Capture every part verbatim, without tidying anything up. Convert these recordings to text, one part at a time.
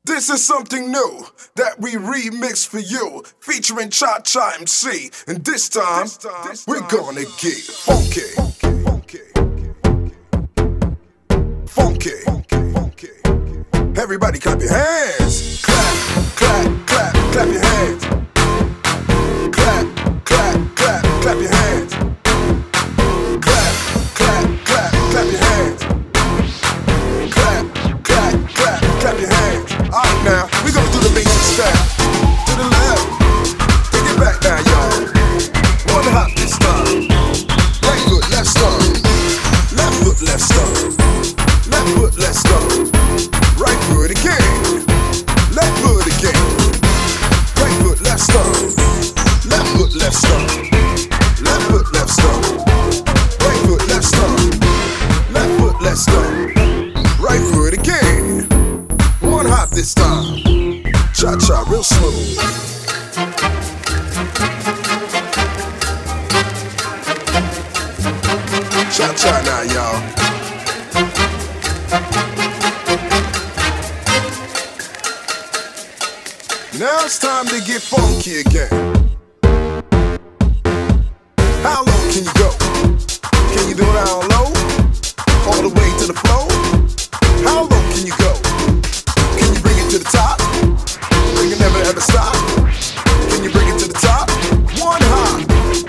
This is something new that we remix for you, featuring Cha Cha M C. And this time, this time we're gonna get funky. Funky. Funky. Funky. Everybody clap your hands. Clap, clap, clap, clap your hands. Clap, clap, clap, clap your hands. Clap, clap, clap, clap your hands. Clap, clap, clap, clap your hands. Alright now, we gonna do the basic step. To the left, take it back now, y'all. One hop this time. Right foot, left stomp. Left foot, left stomp. Left foot, left stomp. Right foot again. Left foot again. Right foot, left stomp. Left foot, left stomp. Left foot, left stomp. Right foot, left stomp. Left foot, left stomp. Right foot again. One hop this time. Cha cha, real smooth. Cha cha now, y'all. Now it's time to get funky again. How low can you go? Can you do it down low? All the way to the floor? How low can you go? Can you bring it to the top? Bring it never ever stop. Can you bring it to the top? One hop.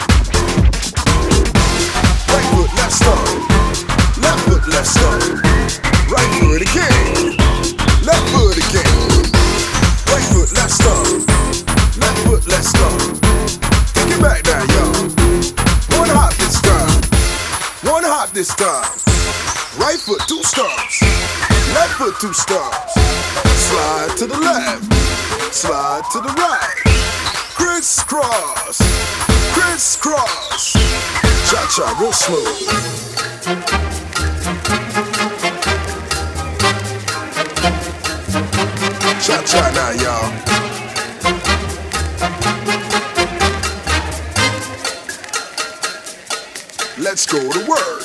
Right foot, left stomp. Left foot, left stomp. Right foot again. Left foot again. Right foot, left stomp. Left foot, left stomp. Take it back now, y'all. One hop this time. One hop this time. Right foot, two stomps. Left foot, two stomps. Slide to the left. Slide to the right. Crisscross. Crisscross. Cha-cha, real smooth. Cha-cha now, y'all. Let's go to work.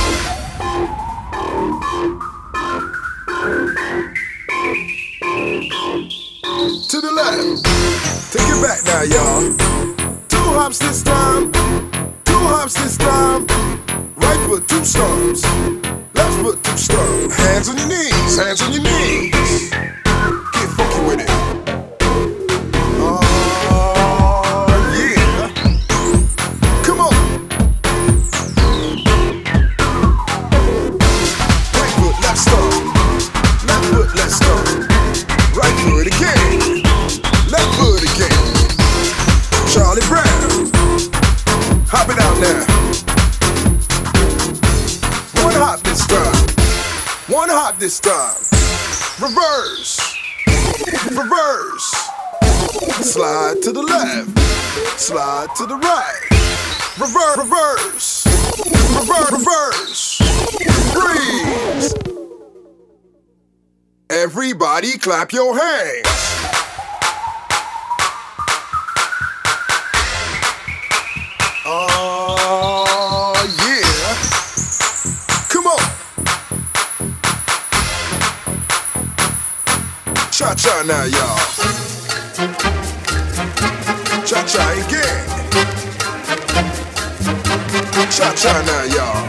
To the left. Take it back now, y'all. Two hops this time. Two hops this time. Right foot, two stomps. Left foot, two stomps. Hands on your knees. Hands on your knees. Get funky with it. Oh, yeah. Come on. Right foot, left stomp. Left foot, left stomp. Right foot again. Left foot again. Charlie Brown. Hop it out now. One hop this time. One hop this time. Reverse. Reverse. Slide to the left. Slide to the right. Reverse. Reverse. Reverse. Reverse. Freeze. Everybody clap your hands. Oh, yeah. Come on. Cha-cha now, y'all. Cha-cha again. Cha-cha now, y'all.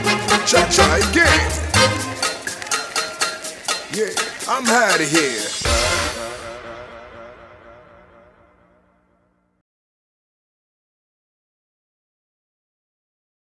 Cha-cha again. Yeah, I'm out of here.